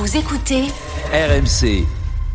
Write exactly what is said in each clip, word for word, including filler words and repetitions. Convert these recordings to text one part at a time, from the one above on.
Vous écoutez R M C.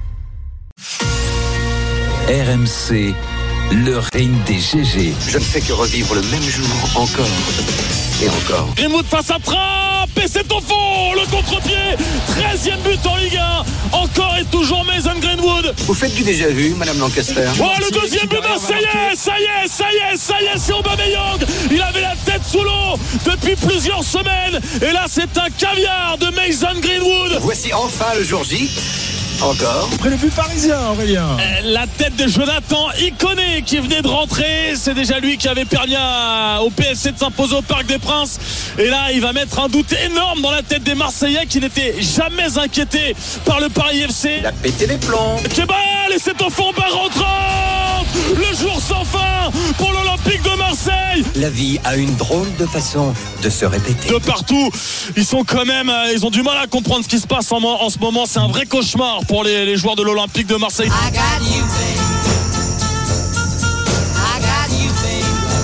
R M C, le règne des G G. Je ne fais que revivre le même jour encore et encore. Greenwood face à Trapp et c'est au fond, le contre-pied, treizième but en Ligue un, encore et toujours Mason Greenwood. Vous faites du déjà vu, Madame Lancaster? Oh, le deuxième but marseillais, ça y est, ça y est, ça y est, c'est Aubameyang. Il avait la tête sous l'eau depuis plusieurs semaines et là c'est un caviar de Mason Greenwood. Voici enfin le jour J. Encore. Après le but parisien, Aurélien. Euh, la tête de Jonathan Iconé qui venait de rentrer. C'est déjà lui qui avait permis à, au P S C de s'imposer au Parc des Princes. Et là, il va mettre un doute énorme dans la tête des Marseillais qui n'étaient jamais inquiétés par le Paris F C. Il a pété les plombs. Kebal, et c'est au fond, barre rentrante. Le jour sans fin pour l'Olympique de Marseille. La vie a une drôle de façon de se répéter. De partout, ils sont quand même, ils ont du mal à comprendre ce qui se passe en, en ce moment. C'est un vrai cauchemar pour les, les joueurs de l'Olympique de Marseille. I got you, babe. I got you, babe.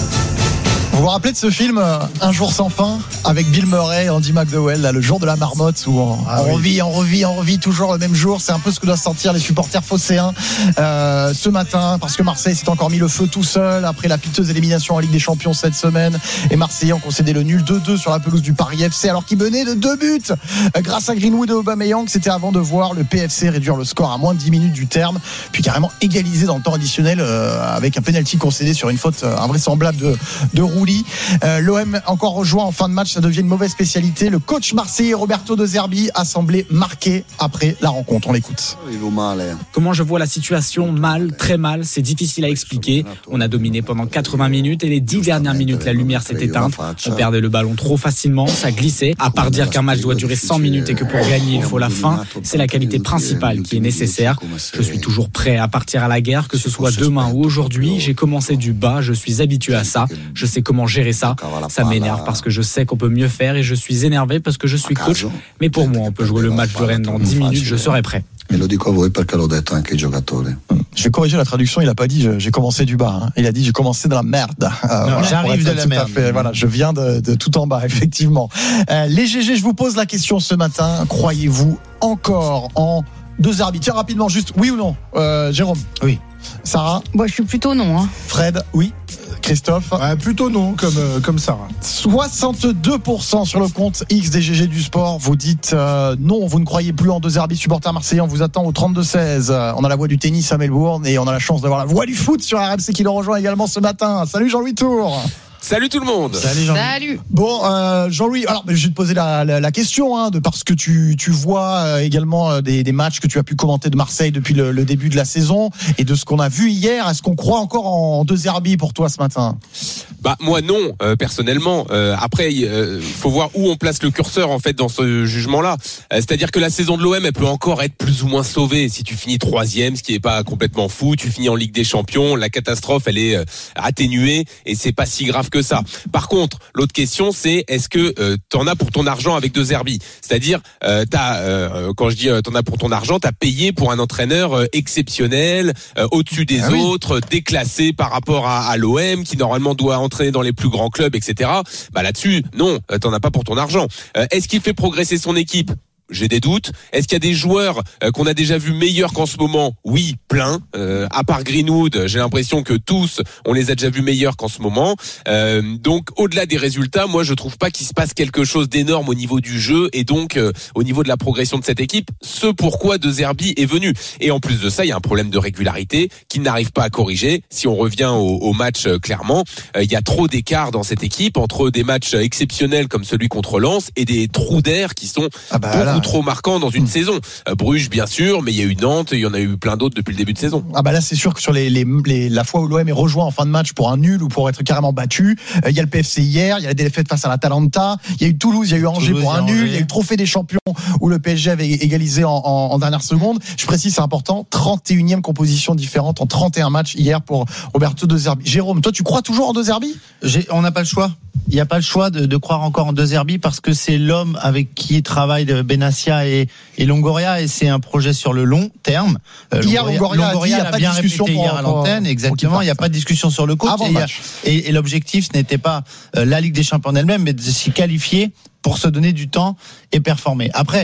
Vous vous rappelez de ce film Un jour sans fin avec Bill Murray et Andy McDowell, là, le jour de la marmotte où on, ah, on oui. revit, on revit, on revit toujours le même jour. C'est un peu ce que doivent sentir les supporters phocéens euh, ce matin, parce que Marseille s'est encore mis le feu tout seul après la piteuse élimination en Ligue des Champions cette semaine. Et Marseillais ont concédé le nul deux deux sur la pelouse du Paris F C alors qu'ils menaient de deux buts euh, grâce à Greenwood et Aubameyang. C'était avant de voir le P F C réduire le score à moins de dix minutes du terme, puis carrément égaliser dans le temps additionnel euh, avec un penalty concédé sur une faute euh, invraisemblable de, de Rouli. Euh, L'O M encore rejoint en fin de match, ça devient une mauvaise spécialité. Le coach marseillais Roberto De Zerbi a semblé marqué après la rencontre. On l'écoute. Comment je vois la situation? Mal, très mal, c'est difficile à expliquer. On a dominé pendant quatre-vingts minutes et les dix dernières minutes, la lumière s'est éteinte. On perdait le ballon trop facilement, ça glissait. À part dire qu'un match doit durer cent minutes et que pour gagner il faut la fin, c'est la qualité principale qui est nécessaire. Je suis toujours prêt à partir à la guerre, que ce soit demain ou aujourd'hui. J'ai commencé du bas, je suis habitué à ça. Je sais comment gérer ça. Ça m'énerve parce que je sais qu'on peut mieux faire et je suis énervé parce que je suis coach. Mais pour moi, on peut jouer le match de Rennes dans dix minutes, je serai prêt. Me lo dico a voi perché l'ho detto anche ai giocatori. Je vais corriger la traduction, il a pas dit j'ai commencé du bas, hein. Il a dit j'ai commencé dans la merde. Euh, non, voilà, j'arrive de la merde. Fait, voilà, je viens de, de tout en bas, effectivement. Euh, les G G, je vous pose la question ce matin, croyez-vous encore en deux arbitres? Tiens, rapidement, juste oui ou non, euh, Jérôme? Oui. Sarah? Moi, je suis plutôt non. Hein. Fred? Oui. Christophe? Ouais, plutôt non, comme, euh, comme Sarah. soixante-deux pour cent sur le compte X des G G du sport. Vous dites euh, non, vous ne croyez plus en deux arbitres. Supporters marseillais, on vous attend au trente-deux seize. Euh, on a la voix du tennis à Melbourne et on a la chance d'avoir la voix du foot sur R M C qui le rejoint également ce matin. Salut Jean-Louis Tour. Salut tout le monde. Salut Jean-Louis. Salut. Bon, euh, Jean-Louis, alors je vais te poser la, la, la question, hein, de parce que tu, tu vois euh, également euh, des, des matchs que tu as pu commenter de Marseille depuis le, le début de la saison et de ce qu'on a vu hier. Est-ce qu'on croit encore en deux Zerbi pour toi ce matin? Bah moi non, euh, personnellement. Euh, après, il euh, faut voir où on place le curseur en fait dans ce jugement-là. Euh, c'est-à-dire que la saison de l'O M, elle peut encore être plus ou moins sauvée. Si tu finis troisième, ce qui est pas complètement fou, tu finis en Ligue des Champions, la catastrophe, elle est euh, atténuée et c'est pas si grave que ça. Par contre, l'autre question, c'est est-ce que euh, t'en as pour ton argent avec De Zerbi? C'est-à-dire, euh, t'as, euh, quand je dis euh, t'en as pour ton argent, t'as payé pour un entraîneur euh, exceptionnel, euh, au-dessus des ah autres, oui. déclassé par rapport à, à l'O M, qui normalement doit entraîner dans les plus grands clubs, et cetera. Bah là-dessus, non, t'en as pas pour ton argent. Euh, est-ce qu'il fait progresser son équipe? J'ai des doutes. Est-ce qu'il y a des joueurs euh, qu'on a déjà vus meilleurs qu'en ce moment? Oui, plein. Euh, à part Greenwood, j'ai l'impression que tous, on les a déjà vus meilleurs qu'en ce moment. Euh, donc, au-delà des résultats, moi, je trouve pas qu'il se passe quelque chose d'énorme au niveau du jeu et donc euh, au niveau de la progression de cette équipe. Ce pourquoi De Zerbi est venu. Et en plus de ça, il y a un problème de régularité qu'il n'arrive pas à corriger. Si on revient au, au match, euh, clairement, euh, il y a trop d'écart dans cette équipe entre des matchs exceptionnels comme celui contre Lens et des trous d'air qui sont ah bah, beaucoup trop marquant dans une mmh. saison. Euh, Bruges, bien sûr, mais il y a eu Nantes, il y en a eu plein d'autres depuis le début de saison. Ah bah là, c'est sûr que sur les, les, les la fois où l'O M est rejoint en fin de match pour un nul ou pour être carrément battu, il euh, y a le P F C hier, il y a la défaite face à l'Atalanta, il y a eu Toulouse, il y a eu Angers Toulouse, pour un nul, il y a eu le Trophée des Champions où le P S G avait égalisé en, en, en dernière seconde. Je précise, c'est important, trente et unième composition différente en trente et un matchs hier pour Roberto De Zerbi. Jérôme, toi, tu crois toujours en De Zerbi? J'ai, on n'a pas le choix. Il n'y a pas le choix de, de croire encore en De Zerbi parce que c'est l'homme avec qui travaille Benassia et, et Longoria et c'est un projet sur le long terme. Euh, hier, Longoria, Longoria a, dit, a, a bien répété hier à l'antenne, exactement. Il n'y a pas de discussion sur le coach. Et, et, et l'objectif, ce n'était pas euh, la Ligue des Champions elle-même, mais de s'y qualifier pour se donner du temps et performer. Après,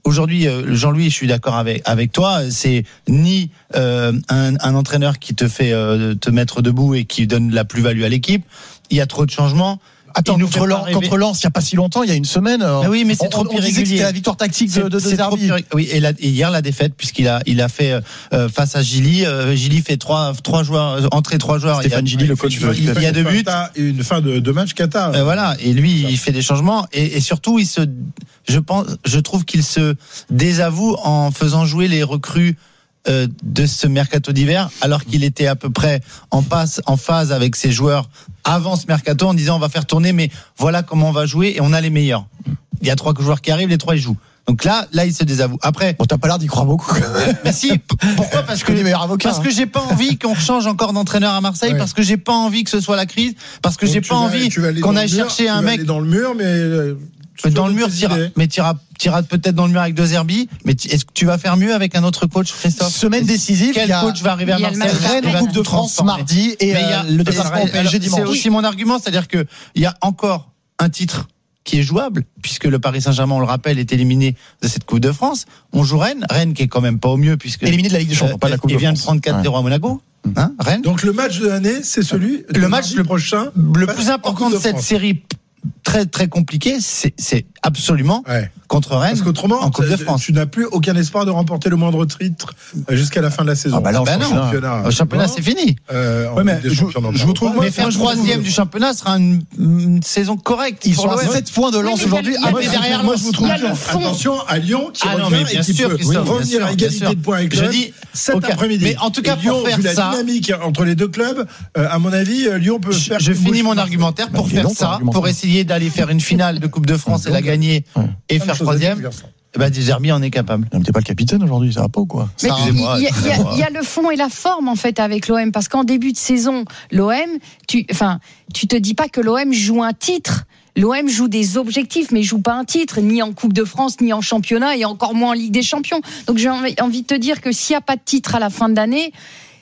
aujourd'hui, euh, Jean-Louis, je suis d'accord avec avec toi. C'est ni euh, un, un entraîneur qui te fait euh, te mettre debout et qui donne la plus-value à l'équipe. Il y a trop de changements. Attends, contre Lens, contre Lens, il n'y a pas si longtemps, il y a une semaine. Mais oui, mais c'est on, trop on disait que c'était la victoire tactique de, de, de Zerbi. Oui, et, la, et hier la défaite, puisqu'il a, il a fait euh, face à Gilly. Euh, Gilly fait trois, trois joueurs, euh, entrer trois joueurs. Stéphane Gilly, le coach. Il, il y a deux buts. Une fin de, de match cata. Euh, voilà. Et lui, il fait des changements. Et, et surtout, il se, je pense, je trouve qu'il se désavoue en faisant jouer les recrues euh, de ce mercato d'hiver, alors qu'il était à peu près en passe, en phase avec ses joueurs avant ce mercato, en disant on va faire tourner, mais voilà comment on va jouer et on a les meilleurs. Il y a trois joueurs qui arrivent, les trois ils jouent. Donc là, là il se désavoue. Après, bon, t'as pas l'air d'y croire beaucoup. Mais si, pourquoi ? Parce que les meilleurs avocats. Parce que j'ai pas envie qu'on change encore d'entraîneur à Marseille, ouais. Parce que j'ai pas envie que ce soit la crise, parce que donc j'ai pas vas, envie qu'on aille chercher un mec dans le mur, mais dans le mur, tira, mais tira, tira peut-être dans le mur avec deux Zerbi. Mais est-ce que tu vas faire mieux avec un autre coach, Christophe ? Semaine décisive. Quel coach va arriver à Marseille ? Rennes, Coupe de France mardi et euh, le déplacement au P S G dimanche. C'est aussi mon argument, c'est-à-dire que il y a encore un titre qui est jouable, puisque le Paris Saint-Germain, on le rappelle, est éliminé de cette Coupe de France. On joue Rennes, Rennes qui est quand même pas au mieux, puisque éliminé de la Ligue des Champions, euh, pas de la Coupe de France. Il vient de prendre quatre zéro ouais. à Monaco. Hein, Rennes. Donc le match de l'année, c'est celui le match le prochain, le plus important de, de cette série. Très très compliqué, c'est, c'est absolument ouais. contre Rennes. Parce qu'autrement, en Coupe de France, tu n'as plus aucun espoir de remporter le moindre titre jusqu'à la fin de la saison. Ah bah non, bah non. Championnat, le championnat non. c'est fini. Euh, ouais, mais je, je vous trouve. Mais faire troisième du championnat sera une, une saison correcte. Ils sont à sept points de Lens oui, aujourd'hui. Ah, moi, derrière moi, je vous trouve. Attention à Lyon qui ah, revient non, mais et qui peut revenir à égalité de points avec Lyon. Je dis cet après-midi. Mais en tout cas, Lyon, vu la dynamique entre les deux clubs, à mon avis, Lyon peut faire. Je finis mon argumentaire pour faire ça, pour essayer d'aller faire une finale de Coupe de France et la gagner et faire troisième. Eh ben, Zerbi en est capable. Mais t'es pas le capitaine aujourd'hui, ça va pas ou quoi ? Mais il y, y, y a le fond et la forme en fait avec l'O M, parce qu'en début de saison, l'O M, tu, enfin, tu te dis pas que l'O M joue un titre. L'O M joue des objectifs, mais joue pas un titre, ni en Coupe de France, ni en championnat, et encore moins en Ligue des Champions. Donc j'ai envie de te dire que s'il y a pas de titre à la fin de l'année,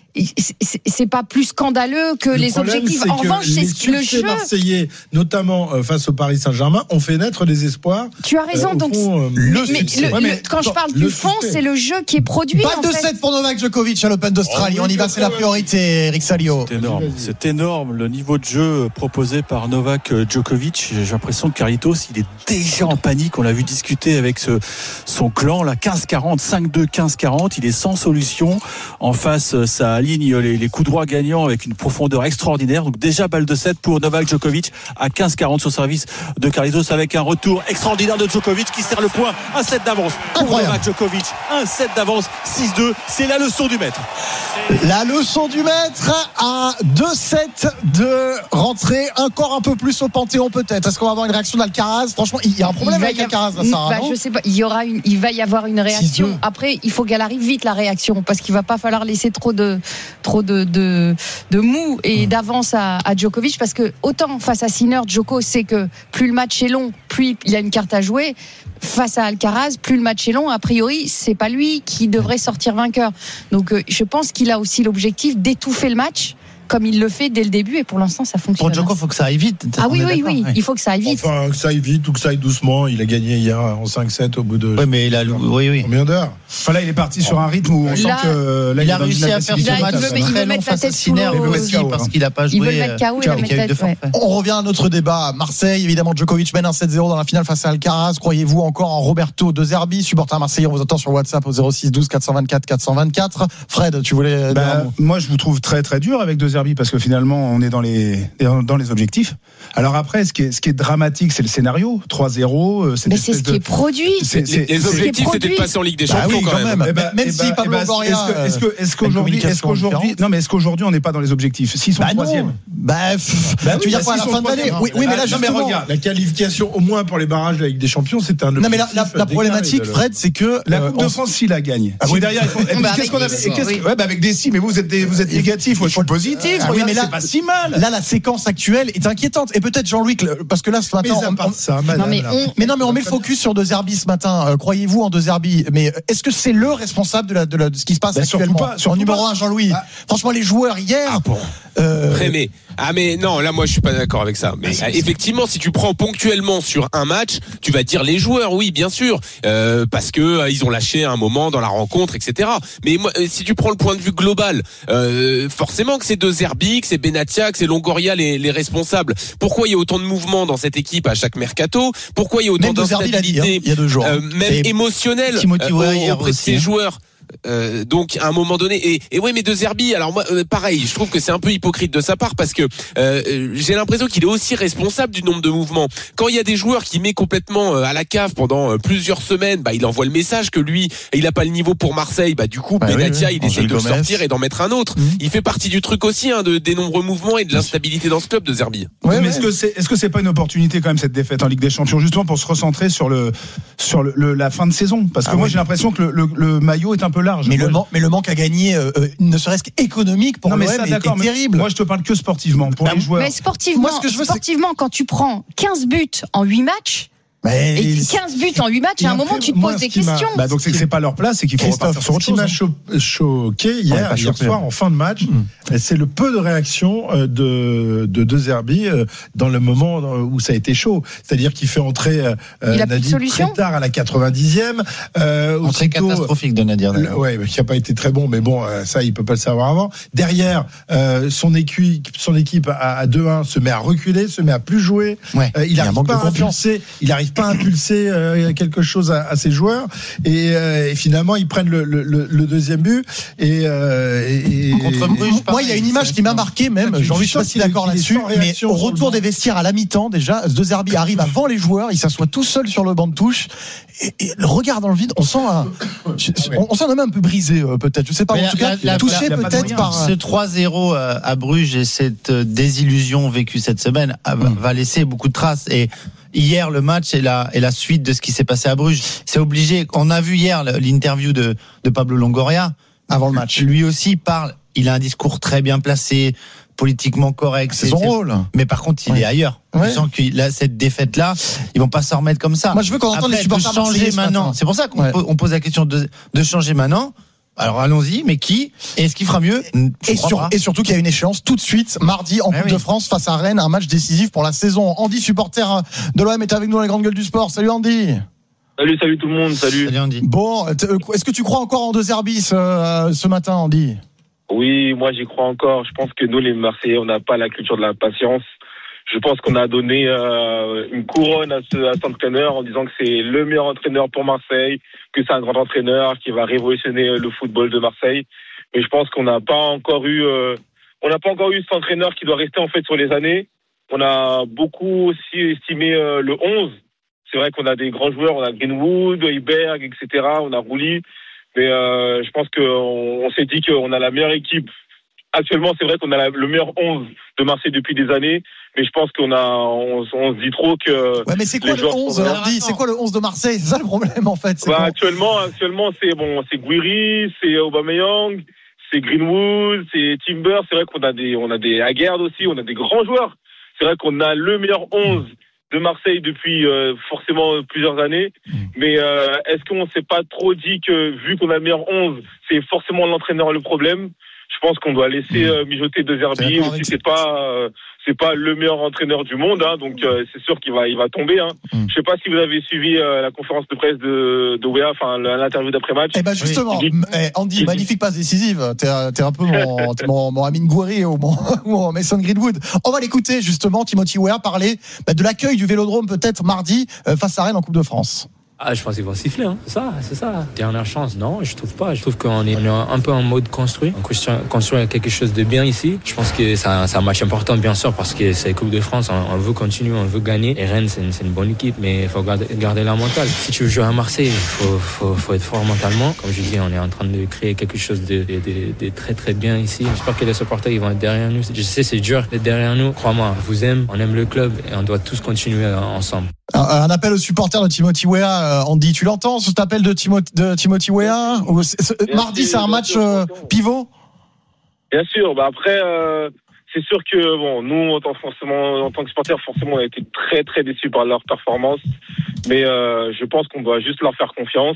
c'est pas plus scandaleux que le les objectifs. En revanche, c'est le jeu. Les Marseillais, notamment euh, face au Paris Saint-Germain, ont fait naître des espoirs. Tu as raison. Euh, donc, fond, euh, le mais, mais, le, ouais, mais quand je parle du fond, succès. C'est le jeu qui est produit. Pas de sept pour Novak Djokovic à l'Open d'Australie. Oh, oui, on y va, c'est la priorité, Eric Salio. C'est énorme. C'est énorme le niveau de jeu proposé par Novak Djokovic. J'ai l'impression que Carlitos, il est déjà en panique. On l'a vu discuter avec ce, son clan, là, quinze quarante, cinq deux, quinze quarante. Il est sans solution. En face, ça aligne les, les coups droits gagnants avec une profondeur extraordinaire. Donc déjà balle de sept pour Novak Djokovic à quinze quarante sur service de Carlitos, avec un retour extraordinaire de Djokovic qui serre le point. Un set d'avance pour Incroyable. Novak Djokovic. Un set d'avance, six deux. C'est la leçon du maître. La leçon du maître à deux sept de rentrer encore un peu plus au Panthéon peut-être. Est-ce qu'on va avoir une réaction d'Alcaraz ? Franchement, il y a un problème avec Alcaraz, là, Sarah, bah, je sais pas. Il y aura une, il va y avoir une réaction. Après, il faut qu'elle arrive vite, la réaction, parce qu'il va pas falloir laisser trop de trop de de, de mou et d'avance à, à Djokovic, parce que autant face à Sinner, Djoko sait que plus le match est long, plus il y a une carte à jouer. Face à Alcaraz, plus le match est long, a priori, c'est pas lui qui devrait sortir vainqueur. Donc, euh, je pense qu'il a aussi l'objectif d'étouffer le match, comme il le fait dès le début, et pour l'instant ça fonctionne. Pour Djoko, il faut que ça aille vite. Ah oui, oui, oui, ouais. Il faut que ça aille vite. Enfin, que ça aille vite ou que ça aille doucement. Il a gagné hier en cinq sept au bout de. Oui, mais il a. Oui, oui. Combien d'heures ? Enfin, là, il est parti sur un rythme où on là, sent que. Là, il, il a réussi à faire ce match très long face à Sinner aussi, parce qu'il n'a pas joué. Il veut le mettre K O, il va mettre tête, ouais. On revient à notre débat. Marseille, évidemment, Djokovic mène un sept zéro dans la finale face à Alcaraz. Croyez-vous encore en Roberto De Zerbi, supporter marseillais? On vous attend sur WhatsApp au zéro six douze quatre cent vingt-quatre quatre cent vingt-quatre. Fred, tu voulais. Bah, moi, je vous trouve très très dur avec De Zerbi, parce que finalement, on est dans les dans les objectifs. Alors après, ce qui est ce qui est dramatique, c'est le scénario. trois zéro. C'est Mais c'est ce qui est produit. C'est, c'est, les objectifs, c'était de passer en Ligue des Champions, bah oui, quand même. même. Bah, même eh si bah, Pablo Longoria. Bah, est-ce que, est-ce que, est-ce qu'aujourd'hui, est-ce qu'aujourd'hui, non, mais est-ce qu'aujourd'hui, on n'est pas dans les objectifs? S'ils sont bah troisième. Bah, bah, tu veux dire quoi à la fin de l'année? Oui, oui, mais là, justement. Regarde, la qualification, au moins pour les barrages de la Ligue des Champions, c'est un. Non, mais la problématique, Fred, c'est que. La Coupe de France, s'il la gagne. Si derrière, il faut. Qu'est-ce qu'on a fait? Ouais, bah, avec des si, mais vous êtes des, vous êtes négatif, moi, je suis positif. Oui, mais là, c'est pas si mal. Là, la séquence actuelle est inquiétante. Et peut-être Jean-Louis, parce que là, ce matin. Mais non, mais on met le focus sur De Zerbi ce matin. Croyez-vous en De Zerbi? Mais est-ce que c'est le responsable de, la, de, la, de ce qui se passe bah, actuellement? Surtout pas, surtout en numéro pas. un, Jean-Louis. Ah. Franchement, les joueurs hier. Ah bon. Euh... Rémé. Ah mais non, là moi je suis pas d'accord avec ça. Mais ah, effectivement, si tu prends ponctuellement sur un match, tu vas dire les joueurs, oui, bien sûr, euh, parce que euh, ils ont lâché un moment dans la rencontre, et cetera. Mais moi, si tu prends le point de vue global, euh, forcément que c'est De Zerbi, que c'est Benatia, que c'est Longoria les, les responsables. Pourquoi il y a autant de mouvements dans cette équipe à chaque mercato? Pourquoi il y a autant même d'instabilité, hein, il y a deux jours, euh, même émotionnelle euh, auprès de ces joueurs? Euh, donc à un moment donné et, et ouais mais De Zerbi alors moi euh, pareil je trouve que c'est un peu hypocrite de sa part parce que euh, j'ai l'impression qu'il est aussi responsable du nombre de mouvements. Quand il y a des joueurs qui met complètement euh, à la cave pendant euh, plusieurs semaines, bah il envoie le message que lui il a pas le niveau pour Marseille, bah du coup bah, Benatia oui, oui. il essaie de le sortir et d'en mettre un autre. Mmh. Il fait partie du truc aussi hein, de, des nombreux mouvements et de l'instabilité dans ce club De Zerbi. Ouais, mais ouais. est-ce que c'est est-ce que c'est pas une opportunité quand même cette défaite en Ligue des Champions justement pour se recentrer sur le sur le, le la fin de saison parce que ah, moi oui. j'ai l'impression que le, le, le maillot est un peu large. Mais le man- mais le manque à gagner, euh, ne serait-ce qu'économique pour l'O M est, est terrible. Moi, je te parle que sportivement, pour bah, les joueurs. Mais sportivement, moi, ce que je veux, sportivement c'est... quand tu prends quinze buts en huit matchs, mais et quinze buts en huit matchs, à un moment, tu te poses des questions. Bah donc, c'est que c'est pas leur place et qu'il faut repartir sur autre chose. Ce qui m'a choqué hier, hier soir, en fin de match, mmh. c'est le peu de réaction de, de De Zerbi dans le moment où ça a été chaud. C'est-à-dire qu'il fait entrer euh, Nadir très tard à la quatre-vingt-dixième. Euh, Entrée catastrophique de Nadir. Ouais, qui n'a pas été très bon, mais bon, ça, il peut pas le savoir avant. Derrière, euh, son équipe, son équipe à, à deux un se met à reculer, se met à plus jouer. Ouais, euh, il n'arrive pas à impulser. Il arrive pas à impulser euh, quelque chose à, à ses joueurs et, euh, et finalement ils prennent le, le, le deuxième but et, euh, et contre Bruges. Moi il y a une image qui m'a marqué même, j'en suis pas si d'accord là-dessus, mais au retour des vestiaires à la mi-temps déjà, De Zerbi arrive avant les joueurs, il s'assoit tout seul sur le banc de touche et, et le regard dans le vide, on sent un, on, on sent même un peu brisé euh, peut-être, je sais pas, mais en tout cas la, touché la, peut-être par ce trois zéro à Bruges et cette désillusion vécue cette semaine hum. va laisser beaucoup de traces. Et hier, le match est la, est la suite de ce qui s'est passé à Bruges. C'est obligé. On a vu hier l'interview de, de Pablo Longoria avant le match. Lui aussi parle. Il a un discours très bien placé, politiquement correct. C'est son c'est... rôle. Mais par contre, il ouais. est ailleurs. Ouais. Je sens que là, cette défaite-là, ils vont pas s'en remettre comme ça. Moi, je veux qu'on entende les supporters de changer maintenant. C'est pour ça qu'on ouais. on pose la question de, de changer maintenant. Alors allons-y, mais qui ? Et est-ce qu'il fera mieux ? et, sur, et surtout qu'il y a une échéance tout de suite, mardi, en Coupe oui. de France, face à Rennes, un match décisif pour la saison. Andy, supporter de l'O M, est avec nous dans les grandes gueules du sport. Salut Andy. Salut, salut tout le monde, salut. Salut Andy. Bon, est-ce que tu crois encore en De Zerbi ce, ce matin, Andy ? Oui, moi j'y crois encore. Je pense que nous, les Marseillais, on n'a pas la culture de la patience. Je pense qu'on a donné euh, une couronne à, ce, à cet entraîneur en disant que c'est le meilleur entraîneur pour Marseille, que c'est un grand entraîneur qui va révolutionner le football de Marseille. Mais je pense qu'on n'a pas encore eu, euh, on n'a pas encore eu cet entraîneur qui doit rester en fait sur les années. On a beaucoup aussi estimé euh, le onze. C'est vrai qu'on a des grands joueurs, on a Greenwood, Iberg, et cetera. On a Rouli, mais euh, je pense qu'on on s'est dit qu'on a la meilleure équipe. Actuellement, c'est vrai qu'on a la, le meilleur onze de Marseille depuis des années, mais je pense qu'on a, on, on se dit trop que. Ouais, mais c'est quoi le onze, Andy ? C'est quoi le onze de Marseille ? C'est ça le problème, en fait. Bah, actuellement, actuellement, c'est bon, c'est Guiri, c'est Aubameyang, c'est Greenwood, c'est Timber. C'est vrai qu'on a des, on a des Haggard aussi, on a des grands joueurs. C'est vrai qu'on a le meilleur onze de Marseille depuis euh, forcément plusieurs années. Mais euh, est-ce qu'on s'est pas trop dit que vu qu'on a le meilleur onze, c'est forcément l'entraîneur le problème ? Je pense qu'on doit laisser euh, mijoter De Zerbi, même si c'est pas euh, c'est pas le meilleur entraîneur du monde, hein, donc euh, c'est sûr qu'il va il va tomber. Hein. Mm. Je sais pas si vous avez suivi euh, la conférence de presse de de Wea, enfin l'interview d'après match. Eh ben justement, oui. eh, Andy, magnifique passe décisive. T'es t'es un peu mon mon, mon Amine Gouiri ou mon, mon Mason Greenwood. On va l'écouter justement, Timothy Weah parler bah, de l'accueil du Vélodrome peut-être mardi euh, face à Rennes en Coupe de France. Ah, je pense qu'ils vont siffler, hein. C'est ça, c'est ça. Dernière chance, non, je trouve pas. Je trouve qu'on est, on est un peu en mode construit. On construit, construit quelque chose de bien ici. Je pense que c'est un, c'est un match important, bien sûr, parce que c'est la Coupe de France. On, on veut continuer, on veut gagner. Et Rennes, c'est une, c'est une bonne équipe, mais il faut garder, garder la mentale. Si tu veux jouer à Marseille, il faut, faut, faut être fort mentalement. Comme je dis, on est en train de créer quelque chose de, de, de, de très, très bien ici. J'espère que les supporters, ils vont être derrière nous. Je sais, c'est dur d'être derrière nous. Crois-moi, on vous aime, on aime le club et on doit tous continuer ensemble. Un, un appel aux supporters de Timothy Weah, Andy, tu l'entends cet appel de, Timo, de Timothy Weah ? Mardi, c'est un match euh, pivot ? Bien sûr. Bah après, euh, c'est sûr que bon, nous, en tant, forcément, en tant que supporters, forcément, on a été très très déçus par leur performance. Mais euh, je pense qu'on doit juste leur faire confiance.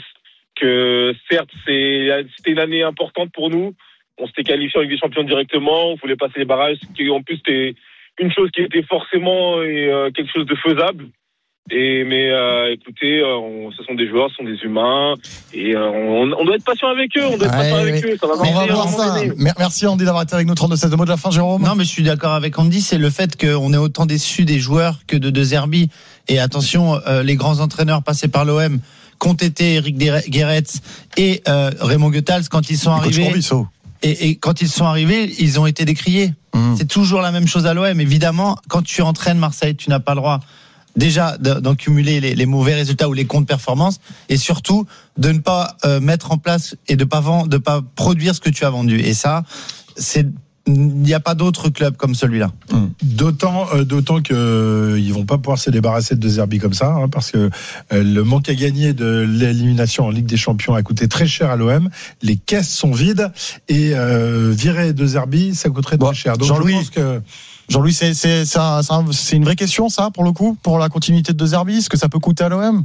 Que certes, c'est, c'était une année importante pour nous. On s'était qualifié en Ligue des Champions directement. On voulait passer les barrages. En plus, c'était une chose qui était forcément euh, quelque chose de faisable. Et mais euh, écoutez, euh, on, ce sont des joueurs, ce sont des humains, et euh, on, on doit être patient avec eux. On doit être ouais, patient avec ouais. eux. Ça va on va voir ça. Merci Andy d'avoir été avec nous. trente-deux seize de mot de la fin, Jérôme. Non, mais je suis d'accord avec Andy. C'est le fait qu'on est autant déçu des joueurs que de De Zerbi. Et attention, euh, les grands entraîneurs passés par l'O M, Contété, Eric Guéret et euh, Raymond Goethals, quand ils sont arrivés. Et, et quand ils sont arrivés, ils ont été décriés. Mmh. C'est toujours la même chose à l'O M. Évidemment, quand tu entraînes Marseille, tu n'as pas le droit déjà d'en cumuler les, les mauvais résultats ou les contre-performances, et surtout de ne pas euh, mettre en place et de pas vendre, de pas produire ce que tu as vendu. Et ça, c'est il n'y a pas d'autre club comme celui-là. Hum. D'autant, euh, d'autant que euh, ils vont pas pouvoir se débarrasser de De Zerbi comme ça, hein, parce que euh, le manque à gagner de l'élimination en Ligue des Champions a coûté très cher à l'O M. Les caisses sont vides et euh, virer De Zerbi, ça coûterait bon, très cher. Donc Jean-Louis, je pense que Jean-Louis, c'est, c'est, c'est, un, c'est, un, c'est une vraie question, ça, pour le coup, pour la continuité de De Zerbi, est-ce que ça peut coûter à l'O M ?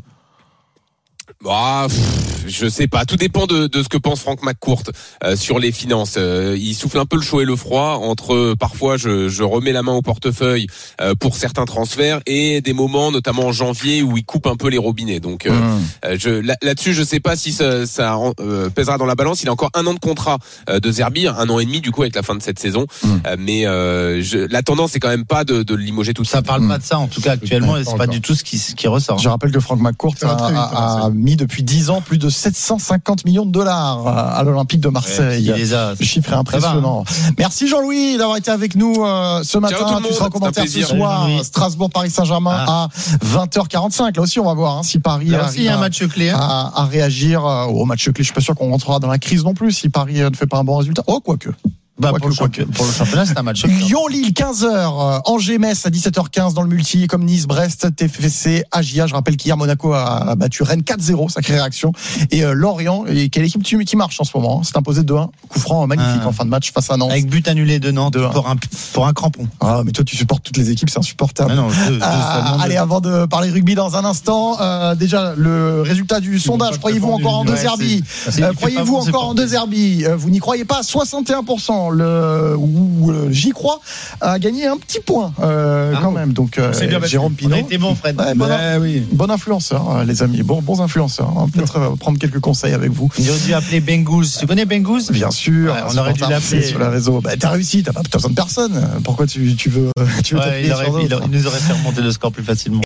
Bah, pff, je sais pas. Tout dépend de, de ce que pense Franck McCourt euh, sur les finances. Euh, il souffle un peu le chaud et le froid entre euh, parfois je, je remets la main au portefeuille euh, pour certains transferts et des moments, notamment en janvier, où il coupe un peu les robinets. Donc euh, mmh. euh, je, là, là-dessus, je sais pas si ça, ça euh, pèsera dans la balance. Il a encore un an de contrat euh, de Zerbi, un an et demi du coup avec la fin de cette saison. Mmh. Euh, mais euh, je, la tendance, c'est quand même pas de, de le limoger tout de suite. Ça parle mmh. pas de ça en tout cas actuellement. Et c'est pas du tout ce qui, ce qui ressort. Je rappelle que Franck McCourt a, a, a mis depuis dix ans plus de sept cent cinquante millions de dollars à l'Olympique de Marseille. Ouais, a, le chiffre est impressionnant. Va, hein. Merci Jean-Louis d'avoir été avec nous euh, ce matin. Ciao, tu seras en commentaire ce soir. Strasbourg-Paris Saint-Germain ah. à vingt heures quarante-cinq. Là aussi, on va voir hein, si Paris Là aussi, il y a un match clé, hein. à, à réagir euh, au match clé. Je suis pas sûr qu'on rentrera dans la crise non plus si Paris ne fait pas un bon résultat. Oh, quoique. Bah, pour, le champion, pour le championnat, c'est un match. Lyon-Lille, quinze heures. Angers-Metz à dix-sept heures quinze dans le multi, comme Nice-Brest, T F C, A J A. Je rappelle qu'hier, Monaco a battu Rennes quatre zéro, sacrée réaction. Et euh, Lorient, et quelle équipe qui marche en ce moment, c'est imposé deux un. Coup franc magnifique ah. en fin de match face à Nantes. Avec but annulé de Nantes pour un, pour un crampon. Ah, mais toi, tu supportes toutes les équipes, c'est insupportable. Non, je, je, ah, allez, avant de parler rugby dans un instant, euh, déjà, le résultat du sondage. Croyez-vous encore en De Zerbi? euh, Croyez-vous encore en De Zerbi? Vous n'y croyez pas? soixante et un pour cent. Le où euh, j'y crois a gagné un petit point euh, ah quand bon. même. Donc euh, Jérôme Pinot, on a été bon, Fred. Ouais, bon, ouais, oui. Bon influenceur, hein, les amis. Bon, bons influenceurs. On va peut-être euh, prendre quelques conseils avec vous. Il aurait dû appeler Bengous. Tu connais Bengous? Bien sûr. Ouais, on aurait dû l'appeler sur le réseau. Bah, t'as réussi. T'as pas besoin de personne. Pourquoi tu, tu veux, tu veux ouais, il, aurait, il, aurait, il nous aurait fait remonter le score plus facilement.